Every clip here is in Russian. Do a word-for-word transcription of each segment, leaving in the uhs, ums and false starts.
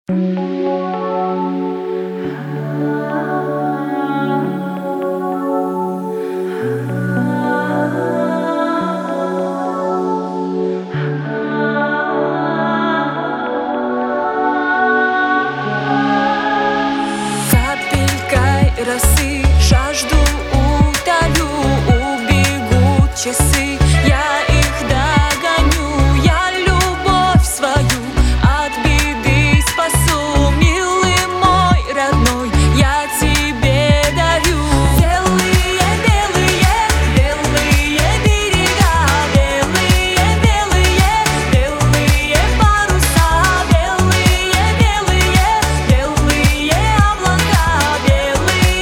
Росы, жажду утолю, убегут часы, я их догоню, я любовь свою от беды спасу, милый мой родной, я тебе дарю. Белые, белые, белые берега, белые, белые, белые паруса, белые, белые, белые облака, белые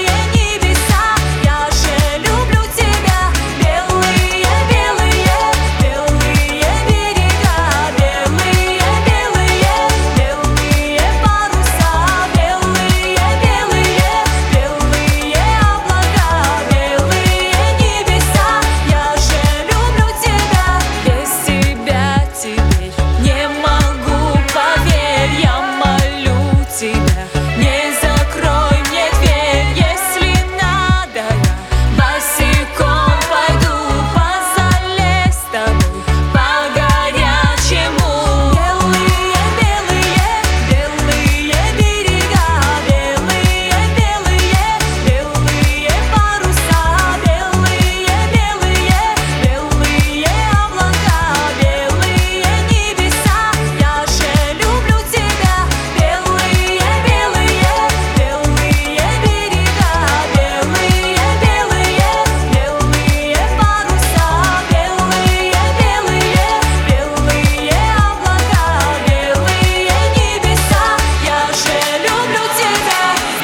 я же люблю тебя, белые, белые, белые берега, белые, белые, белые паруса, белые, белые, белые облака, белые небеса. Я же люблю тебя, без тебя теперь не могу, поверь, я молю тебя, не закрой мне дверь, если надо, я босиком пойду по зале с тобой, по горячему. Белые, белые, белые берега, белые, белые, белые паруса, белые, белые, белые облака, белые небеса. Я же люблю тебя, белые, белые, белые берега, белые, белые, белые паруса, белые, белые, белые облака, белые небеса. Я же люблю тебя.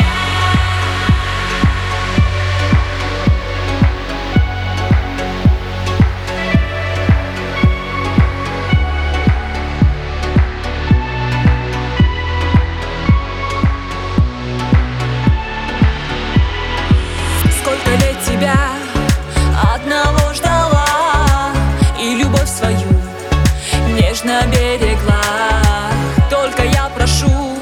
Сколько лет тебя одного ждала и любовь свою нежно берегла. Только я прошу,